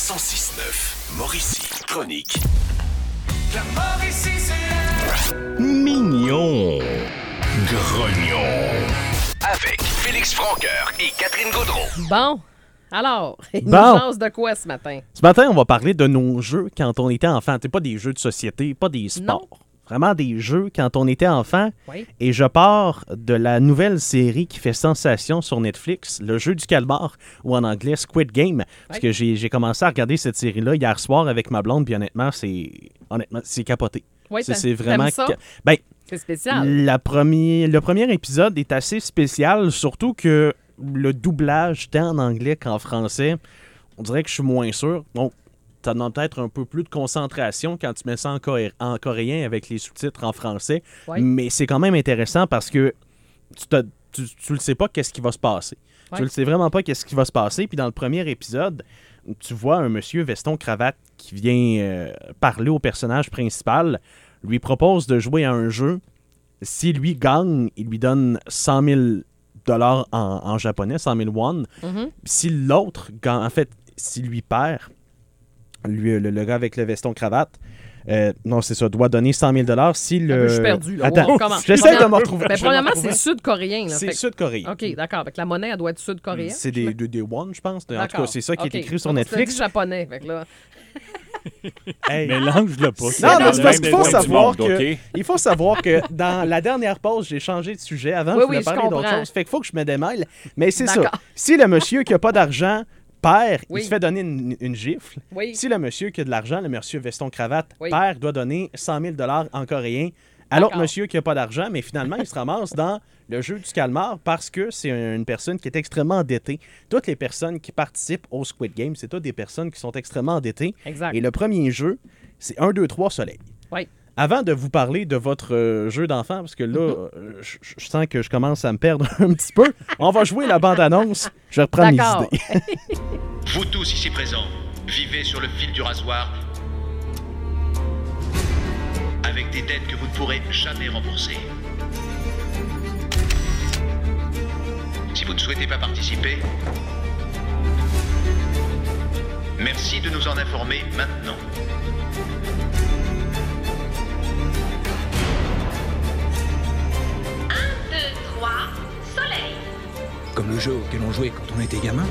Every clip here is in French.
106.9 Mauricie. Chronique. La Mauricie, c'est Mignon. Grognon. Avec Félix Franqueur et Catherine Gaudreau. Bon, alors, une Bon. chance de quoi ce matin? Ce matin, on va parler de nos jeux quand on était enfant. C'est pas des jeux de société, pas des sports. Non. Vraiment des jeux quand on était enfant. Oui. Et je pars de la nouvelle série qui fait sensation sur Netflix, le jeu du calmar, ou en anglais Squid Game. Parce Oui. que j'ai commencé à regarder cette série-là hier soir avec ma blonde, puis honnêtement, c'est capoté. Oui, C'est vraiment... t'aimes ça? Ben, C'est spécial. le premier épisode est assez spécial, surtout que le doublage, tant en anglais qu'en français, on dirait que je suis moins sûr. Donc, ça demande peut-être un peu plus de concentration quand tu mets ça en coréen avec les sous-titres en français. Oui. Mais c'est quand même intéressant parce que tu le sais pas qu'est-ce qui va se passer. Ouais. Tu le sais vraiment pas qu'est-ce qui va se passer. Puis dans le premier épisode, tu vois un monsieur veston-cravate qui vient parler au personnage principal, lui propose de jouer à un jeu. Si lui gagne, il lui donne 100 000 $ en japonais, 100 000 won. Mhm. Si l'autre, si lui perd, lui, le gars avec le veston-cravate, non, c'est ça, doit donner 100 000 $. Si le... Je suis perdu, là. Attends, On recommence. j'essaie de me retrouver. Ben, Je vais me premièrement, retrouver. c'est sud-coréen. Là, C'est fait que- sud-coréen. OK, d'accord. Fait que la monnaie, elle doit être sud-coréenne. C'est des won, je pense. En tout cas, D'accord. c'est ça qui OK. est écrit sur Donc, Netflix. C'est dit japonais. Fait que là, Hey. Mélange-le pas. Non, mais c'est parce qu'il faut Même savoir du monde, que... OK? Il faut savoir que dans la dernière pause, j'ai changé de sujet. Avant, Oui, je voulais oui, je parler d'autre comprends. chose. Fait qu'il faut que je me démêle. Mais c'est ça. D'accord. Si le monsieur qui a pas d'argent perd, Oui. il se fait donner une gifle. oui. Si le monsieur qui a de l'argent, le monsieur veston-cravate, Oui. perd, doit donner 100 000 $ en coréen. À l'autre D'accord. monsieur qui n'a pas d'argent, mais finalement, il se ramasse dans le jeu du calmar parce que c'est une personne qui est extrêmement endettée. Toutes les personnes qui participent au Squid Game, c'est toutes des personnes qui sont extrêmement endettées. Exact. Et le premier jeu, c'est 1, 2, 3 soleil. Oui. Avant de vous parler de votre jeu d'enfant, parce que là, Mm-hmm. je sens que je commence à me perdre un petit peu, on va jouer la bande-annonce. Je vais reprendre D'accord. mes idées. Vous tous ici présents, vivez sur le fil du rasoir avec des dettes que vous ne pourrez jamais rembourser. Si vous ne souhaitez pas participer, merci de nous en informer maintenant. Comme le jeu auquel on jouait quand on était gamin.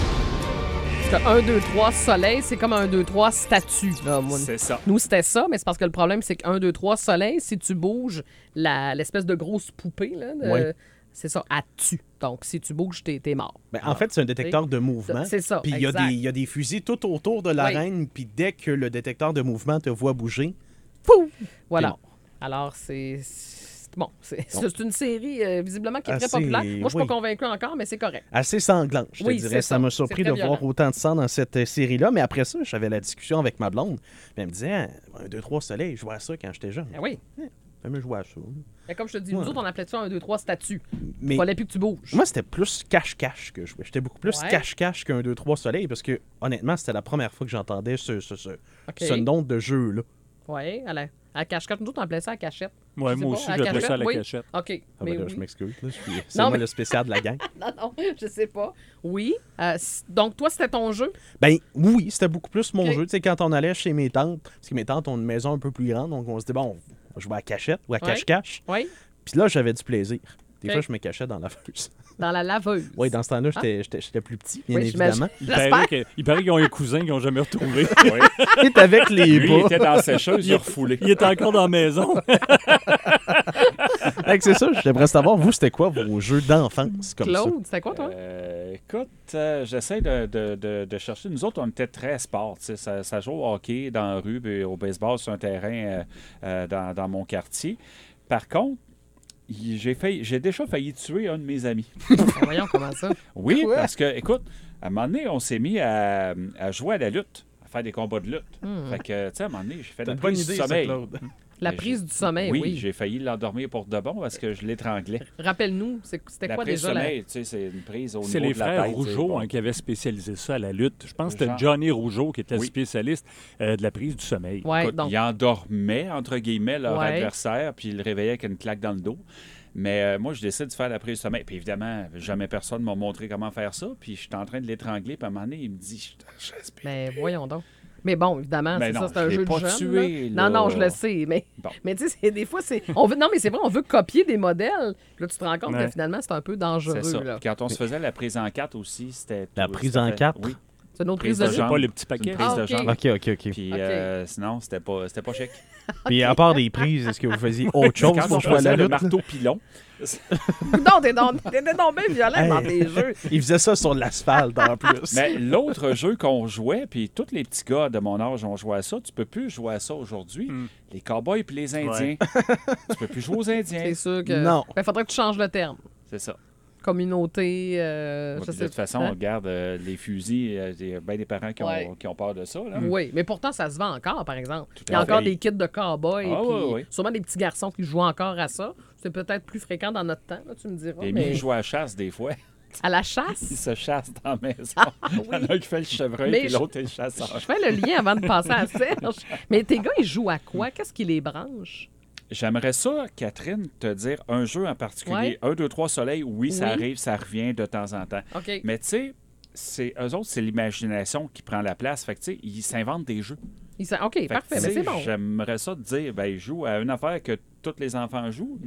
Parce que 1, 2, 3 soleil, c'est comme 1, 2, 3 statue. Là, moi. C'est ça. Nous, c'était ça, mais c'est parce que le problème, c'est que 1, 2, 3 soleil, si tu bouges l'espèce de grosse poupée, là, Oui. c'est ça, elle tue. Donc, si tu bouges, t'es mort. Ben, en fait, c'est un détecteur de mouvement. C'est ça, Puis il y a exact. il y a des fusils tout autour de l'arène, puis dès que le détecteur de mouvement te voit bouger, Voilà. T'es mort. Alors, bon, c'est une série visiblement qui est très Assez- populaire. Moi, je suis oui. pas convaincu encore, mais c'est correct. assez sanglante, je te Oui, dirais. c'est Ça ça. m'a C'est surpris très de voir violent. autant de sang dans cette série-là. Mais après ça, j'avais la discussion avec ma blonde. Puis elle me disait, 1, 2, 3 soleil, je jouais à ça quand j'étais jeune. Ben oui. Jamais joué à ça. Mais comme je te dis, nous Ouais. autres, on appelait ça 1, 2, 3 statue. Mais Fallait plus que tu bouges. moi, c'était plus cache-cache que je jouais. J'étais beaucoup plus Ouais. cache-cache qu'un 2, 3 soleil parce que, honnêtement, c'était la première fois que j'entendais ce nom de jeu-là. Oui, à la cache-cache. Nous autres, on appelait ça à cachette. Ouais, Je sais moi pas, aussi, à j'appelais ça cachette, la oui. cachette. OK. Ah, mais ben là, oui. je m'excuse. Là, c'est Non, moi mais- le spécial de la gang. Non, je sais pas. Oui. Donc, toi, c'était ton jeu? Ben oui, c'était beaucoup plus mon Ok. jeu. Tu sais, quand on allait chez mes tantes, parce que mes tantes ont une maison un peu plus grande, donc on se dit, bon, on va jouer à cachette ou à Ouais. cache-cache. Oui. Puis là, j'avais du plaisir. Des Ok. fois, je me cachais dans la laveuse. Dans la laveuse. Oui, dans ce temps-là, j'étais plus petit, bien Oui, évidemment. Il paraît qu'ils ont un cousin qu'ils n'ont jamais retrouvé. Il est avec les Lui, il bas. était dans la sécheuse, il a refoulé. Il est encore dans la maison. Fait que c'est ça, j'aimerais savoir, vous, c'était quoi vos jeux d'enfance comme ça? Claude, c'était quoi, toi? Écoute, j'essaie de chercher. Nous autres, on était très sport. Tu sais, ça joue au hockey dans la rue, puis au baseball sur un terrain dans mon quartier. Par contre, j'ai déjà failli tuer un de mes amis. Voyons comment ça. Oui, Quoi? parce que, écoute, à un moment donné, on s'est mis à jouer à la lutte, à faire des combats de lutte. Fait que, tu sais, à un moment donné, j'ai fait T'as une une bonne prise idée, du ça, sommeil. Claude. La Ben, prise du sommeil, Oui, oui. j'ai failli l'endormir pour de bon parce que je l'étranglais. Rappelle-nous, c'était La quoi prise déjà? du sommeil, tu sais, c'est une prise au C'est niveau les de la frères tête. Rougeau bon. qui avaient spécialisé ça à la lutte. Je pense que c'était Genre. Johnny Rougeau qui était le Oui. spécialiste de la prise du sommeil. Ouais, Écoute, donc. ils endormaient, entre guillemets, leur Ouais. adversaire, puis ils le réveillaient avec une claque dans le dos. Mais moi, je décide de faire la prise de sommeil. Puis évidemment, jamais personne m'a montré comment faire ça. Puis je suis en train de l'étrangler. Puis à un moment donné, il me dit, je respire. Mais voyons donc. Mais bon, évidemment, Mais c'est non, ça, c'est un je l'ai jeu de pas jeunes. tué, là. là. Non, je le sais. Mais, Bon. mais tu sais, des fois, c'est. Non, mais c'est vrai, on veut copier des modèles. Là, tu te rends compte que finalement, c'est un peu dangereux. C'est ça. Là. Puis quand on se faisait la prise en 4 aussi, c'était... La prise en 4? Oui. C'est une autre prise Prise de de jeu. jambe. Pas le petit Une paquet. prise Ah, de ok. jambe. OK. Puis Ok. sinon, c'était pas chic. Puis à part des prises, est-ce que vous faisiez autre chose Quand on pour jouer à faisait la le lutte? marteau pilon, Non, t'étais donc bien violent dans tes jeux. Il faisait ça sur l'asphalte en plus. mais l'autre jeu qu'on jouait, puis tous les petits gars de mon âge ont joué à ça, tu peux plus jouer à ça aujourd'hui. Les cowboys puis les Indiens. Tu peux plus jouer aux Indiens. C'est sûr que. Non. Ben, faudrait que tu changes le terme. C'est ça. Communauté. Ouais, je puis sais de toute façon, hein? on regarde les fusils. Il y a bien des parents qui ont peur de ça. Là. Oui, mais pourtant, ça se vend encore, par exemple. Tout Il y a à encore fait. des kits de cow-boys. Ah, puis oui. sûrement des petits garçons qui jouent encore à ça. C'est peut-être plus fréquent dans notre temps, là, tu me diras. Les mais... miens jouent à la chasse des fois. À la Ils chasse? se chassent dans la maison. oui. Il y en a un qui fait le chevreuil, Mais puis je- l'autre est le chasseur. Je fais le lien avant de passer à Serge. Mais tes gars, ils jouent à quoi? Qu'est-ce qui les branche? J'aimerais ça, Catherine, te dire un jeu en particulier. 1, 2, 3 soleil, oui, ça Oui. arrive, ça revient de temps en temps. OK. Mais tu sais, eux autres, c'est l'imagination qui prend la place. Fait que tu sais, ils s'inventent des jeux. OK, Fait que, parfait. tu Mais sais, c'est bon. J'aimerais ça te dire, ben, ils jouent à une affaire que tous les enfants jouent.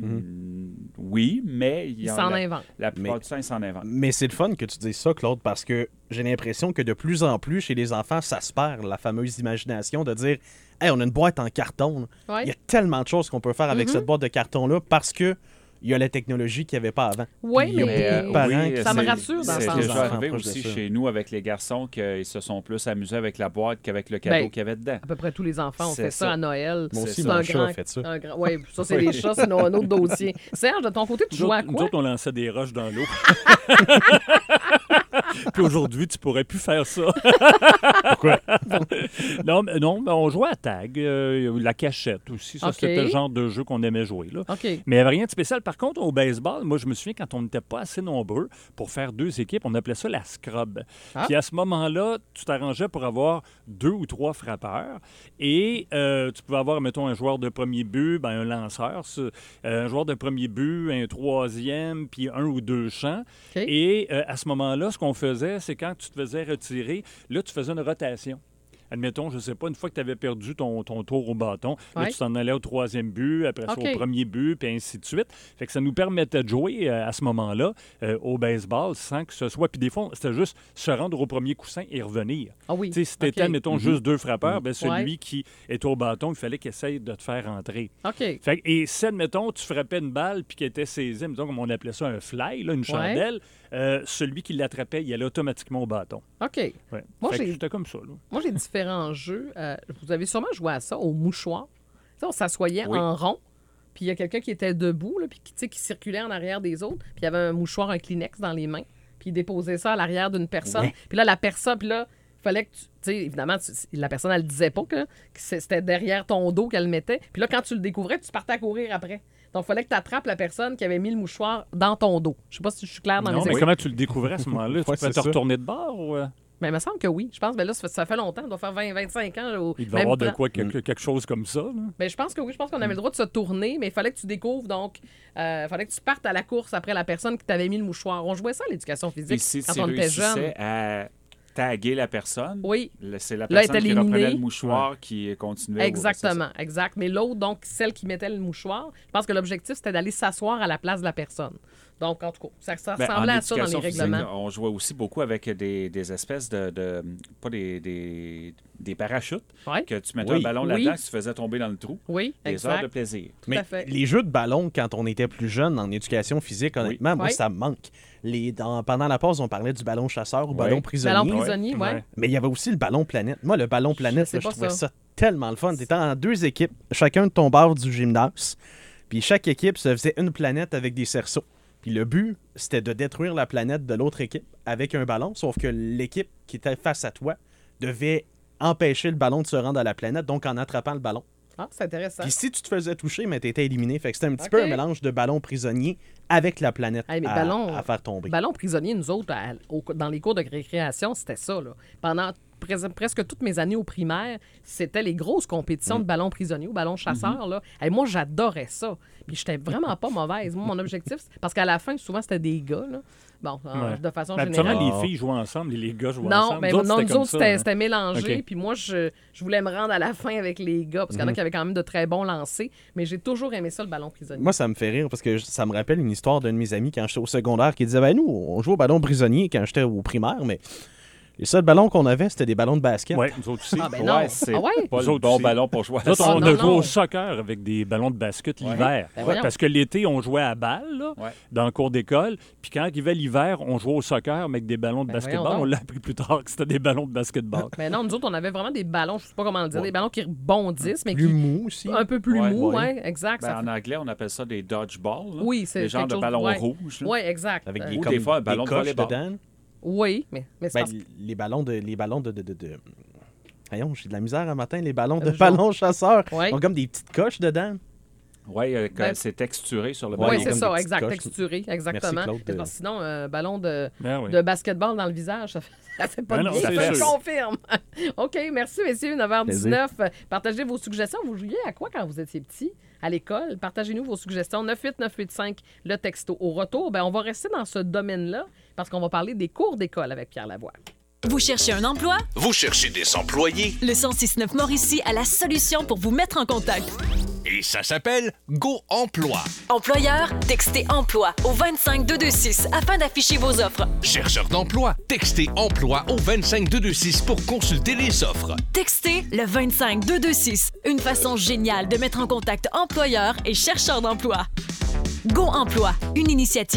Oui, mais Ils s'en inventent. la plupart Mais- du temps, ils s'en inventent. Mais c'est le fun que tu dises ça, Claude, parce que j'ai l'impression que de plus en plus, chez les enfants, ça se perd, la fameuse imagination de dire « Hey, on a une boîte en carton. là. Ouais. Il y a tellement de choses qu'on peut faire avec cette boîte de carton-là parce que il y a la technologie qu'il n'y avait pas avant. Oui, Puis il y a mais- beaucoup de parents oui, qui Ça me c'est- rassure dans ce C'est sens-là. déjà Les enfants arrivé proches de aussi ça. chez nous avec les garçons qu'ils se sont plus amusés avec la boîte qu'avec le cadeau Ben, qu'il y avait dedans. À peu près tous les enfants ont C'est fait ça ça. à Noël. Moi aussi, C'est mon un chat grand- a fait ça. Oui, ça, c'est les chats, c'est un autre dossier. Serge, de ton côté, tu Nous joues à autres, nous quoi? autres, on lançait des roches dans l'eau. Puis aujourd'hui, tu pourrais plus faire ça. Pourquoi? non, mais on jouait à tag, la cachette aussi. Ça, OK. c'était le genre de jeu qu'on aimait jouer. Là. OK. Mais il n'y avait rien de spécial. Par contre, au baseball, moi, je me souviens quand on n'était pas assez nombreux pour faire 2 équipes, on appelait ça la scrub. Ah. Puis à ce moment-là, tu t'arrangeais pour avoir 2 ou 3 frappeurs. Et tu pouvais avoir, mettons, un joueur de premier but, ben, un lanceur, un joueur de premier but, un troisième, puis 1 ou 2 champs. OK. Et à ce moment-là, ce qu'on faisait, c'est quand tu te faisais retirer, là, tu faisais une rotation. Admettons, je ne sais pas, une fois que tu avais perdu ton tour au bâton, là, Ouais. tu t'en allais au 3e but, après ça OK. au premier but, puis ainsi de suite. Fait que ça nous permettait de jouer à ce moment-là au baseball sans que ce soit... Puis des fois, c'était juste se rendre au premier coussin et revenir. Ah oui. Tu sais, si t'étais, OK. mettons, juste 2 frappeurs, ben celui Ouais. qui est au bâton, il fallait qu'il essaye de te faire rentrer. OK. Fait que- et si, admettons, tu frappais une balle puis qui était saisie, mettons, comme on appelait ça un fly, là, une chandelle, celui qui l'attrapait, il allait automatiquement au bâton. OK. Ouais. Moi, Fait que j'ai- c'était comme ça. Là. Moi, j'ai différents jeux. Vous avez sûrement joué à ça, au mouchoir. Tu sais, on s'assoyait Oui. en rond, puis il y a quelqu'un qui était debout, là, puis qui, tu sais, qui circulait en arrière des autres, puis il y avait un mouchoir, un Kleenex dans les mains, puis il déposait ça à l'arrière d'une personne. Ouais. Puis là, la personne, puis là, il fallait que tu sais, évidemment, la personne, elle le disait pas que c'était derrière ton dos qu'elle le mettait. Puis là, quand tu le découvrais, tu partais à courir après. Donc, il fallait que tu attrapes la personne qui avait mis le mouchoir dans ton dos. Je sais pas si je suis claire dans Non, mes mais explications. comment tu le découvrais à ce moment-là? Tu Ouais, pouvais c'est te ça. retourner de bord ou... Mais il me semble que oui. Je pense que là, ça fait longtemps. Ça doit faire 20-25 ans. Là, Il devait y avoir de quoi, quelque chose comme ça. Là. Ben, je pense que oui, je pense qu'on avait le droit de se tourner, mais il fallait que tu découvres, donc, fallait que tu partes à la course après la personne qui t'avait mis le mouchoir. On jouait ça à l'éducation physique Puis si quand tu on était jeune. réussissais à taguer la personne, Oui, c'est la Là, personne elle est qui reprenait éliminée. le mouchoir qui continuait. exactement, exact. Mais l'autre, donc, celle qui mettait le mouchoir, je pense que l'objectif, c'était d'aller s'asseoir à la place de la personne. Donc, en tout cas, ça Ben, ressemblait en à ça dans les éducation physique, règlements. on jouait aussi beaucoup avec des espèces pas des parachutes, Ouais. que tu mettais Oui. un ballon Oui. là-dedans, que tu faisais tomber dans le trou. Oui, Des heures de exact. plaisir. Tout Mais à fait. les jeux de ballon, quand on était plus jeune en éducation physique, honnêtement, moi, Oui. ça me manque. Pendant la pause, on parlait du ballon chasseur ou ballon Oui. prisonnier. Ballon prisonnier, ouais. Ouais. Mais il y avait aussi le ballon planète. Moi, le ballon planète, sais là, je pas trouvais ça. ça tellement le fun. T'étais en 2 équipes, chacun de ton bord du gymnase. Puis chaque équipe se faisait une planète avec des cerceaux. Puis le but, c'était de détruire la planète de l'autre équipe avec un ballon, sauf que l'équipe qui était face à toi devait empêcher le ballon de se rendre à la planète, donc en attrapant le ballon. Ah, c'est intéressant. Puis si tu te faisais toucher, mais t'étais éliminé. Fait que c'était un petit Ok. peu un mélange de ballon prisonnier avec la planète Hey, mais à faire tomber. Ballon prisonnier, nous autres, dans les cours de récréation, c'était ça. Là. Pendant presque toutes mes années au primaire, c'était les grosses compétitions de ballons prisonniers ou ballons chasseurs. Là. Et moi, j'adorais ça. Puis j'étais vraiment pas mauvaise. Moi, mon objectif, parce qu'à la fin, souvent, c'était des gars. Là. Bon, de façon générale. Les filles jouaient ensemble et les gars jouaient non, ensemble. Mais nous autres, c'était mélangé. Okay. Puis moi, je voulais me rendre à la fin avec les gars, parce qu'il y en a qui avaient quand même de très bons lancers. Mais j'ai toujours aimé ça, le ballon prisonnier. Moi, ça me fait rire parce que ça me rappelle une histoire d'un de mes amis quand j'étais au secondaire qui disait nous, on jouait au ballon prisonnier quand j'étais au primaire, mais les seuls ballons qu'on avait, c'était des ballons de basket. Oui, nous autres aussi. Ah, ben non. C'est pas le bon ballon pour jouer. Nous autres, on non, a joué non. au soccer avec des ballons de basket l'hiver. Ben voyons. Parce que l'été, on jouait à balle là, dans le cours d'école. Puis quand il y avait l'hiver, on jouait au soccer mais avec des ballons de basketball. voyons donc. On l'a appris plus tard que c'était des ballons de basketball. Mais non, nous autres, on avait vraiment des ballons, je sais pas comment le dire, des ballons qui rebondissent, mais Plus qui... mou aussi. Un peu plus Ouais. mou, Ouais. oui, exact. En anglais, on appelle ça des dodgeballs. Là. Oui, c'est des genres quelque de chose- ballons ouais. rouges. là. Oui, exact. Avec Ou des fois, un ballon de coches volleyball. dedans. Oui, mais c'est Ben, parce que... les ballons de... Voyons, j'ai de la misère un matin. Les ballons de Genre. ballons chasseurs. Ouais. Ils ont comme des petites coches dedans. Oui, Ben, c'est texturé sur le Ouais, Oui, ballon. c'est comme ça, des petites exact, coches. texturé, exactement. Merci, Claude. Mais parce que sinon, un ballon de Ben oui. basketball dans le visage, ça fait pas Ben de non, bien, c'est je sûr. confirme. OK, merci, messieurs, 9h19. Partagez vos suggestions. Vous jouiez à quoi quand vous étiez petit? À l'école, partagez-nous vos suggestions. 98985, le texto. Au retour, on va rester dans ce domaine-là parce qu'on va parler des cours d'école avec Pierre Lavoie. Vous cherchez un emploi? Vous cherchez des employés Le 1069 Mauricie a la solution pour vous mettre en contact. et ça s'appelle Go Emploi. Employeur, textez emploi au 25226 afin d'afficher vos offres. Chercheur d'emploi, textez emploi au 25226 pour consulter les offres. Textez le 25226, une façon géniale de mettre en contact employeurs et chercheurs d'emploi. Go Emploi, une initiative